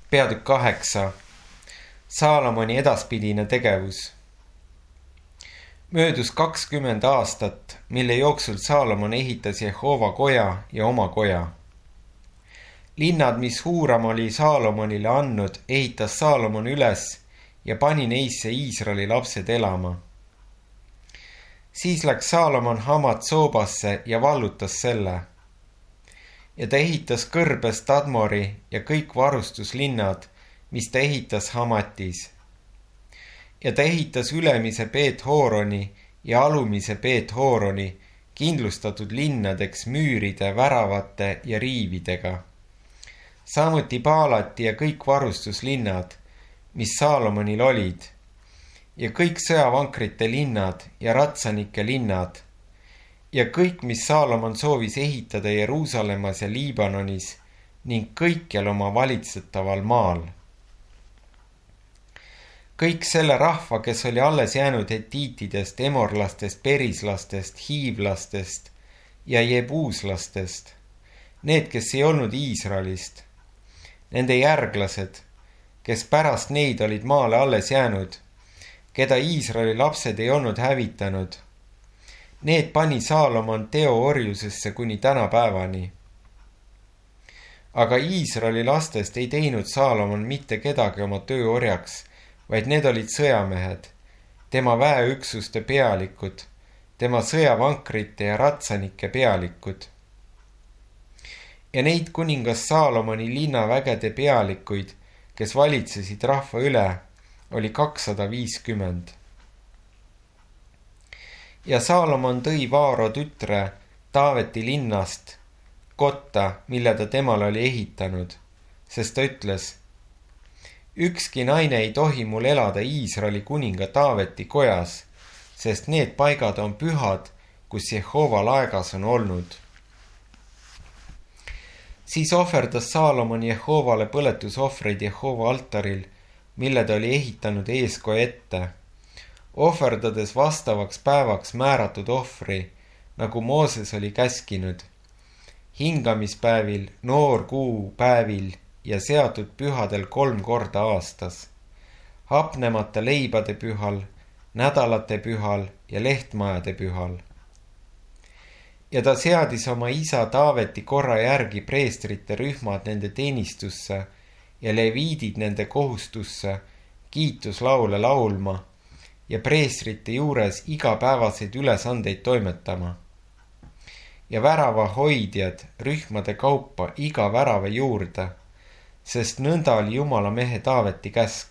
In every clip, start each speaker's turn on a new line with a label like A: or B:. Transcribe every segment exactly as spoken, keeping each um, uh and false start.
A: Peatükk kaheksa. Saalomoni edaspidine tegevus. Möödus kakskümmend aastat, mille jooksul Saalomon ehitas Jehova koja ja oma koja. Linnad, mis Huuram oli Saalomonile andnud, ehitas Saalomon üles ja pani neisse Iisraeli lapsed elama. Siis läks Saalomon Hamat-Soobasse ja vallutas selle. Ja ta ehitas kõrbes Tadmori ja kõik varustuslinnad, mis ta ehitas Hamatis. Ja ta ehitas ülemise Beet-Hooroni ja alumise Beet-Hooroni kindlustatud linnadeks müüride, väravate ja riividega. Samuti Baalati ja kõik varustuslinnad, mis Saalomonil olid, ja kõik sõjavankrite linnad ja ratsanike linnad, ja kõik, mis Saalomon soovis ehitada Jeruusalemmas ja Liibanonis ning kõikjal oma valitsetaval maal. Kõik selle rahva, kes oli alles jäänud hetiitidest, emorlastest, perislastest, hiivlastest ja jebuuslastest, need, kes ei olnud Iisraelist, nende järglased, kes pärast neid olid maale alles jäänud, keda Iisraeli lapsed ei olnud hävitanud, need pani Saalomon teoorjusesse kuni tänapäevani. Aga Iisraeli lastest ei teinud Saalomon mitte kedagi oma tööorjaks, vaid need olid sõjamehed, tema väeüksuste pealikud, tema sõjavankrite ja ratsanike pealikud. Ja neid kuningas Saalomoni linnavägede pealikuid, kes valitsesid rahva üle, oli kakssada viiskümmend. Ja Saalomon tõi Vaaro tütre Taaveti linnast kotta, mille ta temale oli ehitanud, sest ta ütles: ükski naine ei tohi mul elada Iisraeli kuninga Taaveti kojas, sest need paigad on pühad, kus Jehova laegas on olnud. Siis ohverdas Saalomon Jehovale põletusohvreid Jehova altaril, mille ta oli ehitanud eeskoja ette, ohverdades vastavaks päevaks määratud ohvri, nagu Mooses oli käskinud, hingamispäevil, noorkuu päevil ja seatud pühadel kolm korda aastas, hapnemata leibade pühal, nädalate pühal ja lehtmajade pühal. Ja ta seadis oma isa Taaveti korra järgi preestrite rühmad nende teenistusse ja leviidid nende kohustusse kiituslaule laulma ja preestrite juures igapäevaseid ülesandeid toimetama. Ja värava hoidjad rühmade kaupa iga värava juurde, sest nõnda oli Jumala mehe Taaveti käsk.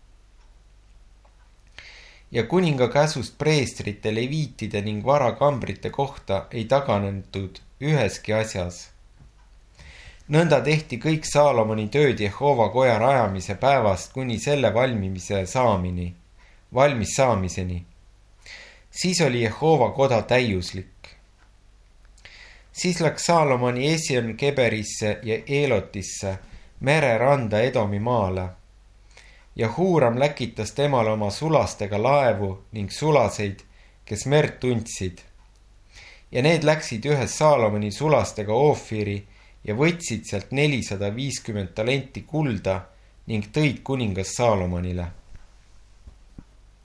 A: Ja kuninga käsust preestrite, leviitide ning varakambrite kohta ei taganetud üheski asjas. Nõnda tehti kõik Saalomoni tööd Jehova koja rajamise päevast kuni selle valmimise saamini, valmis saamiseni. Siis oli Jehova koda täiuslik. Siis läks Saalomoni Esion Geberisse ja Eelotisse, mereranda Edomi maale. Ja Huuram läkitas temale oma sulastega laevu ning sulaseid, kes merd tundsid. Ja need läksid ühes Saalomoni sulastega Oofiri ja võtsid sealt nelisada viiskümmend talenti kulda ning tõid kuningas Saalomonile.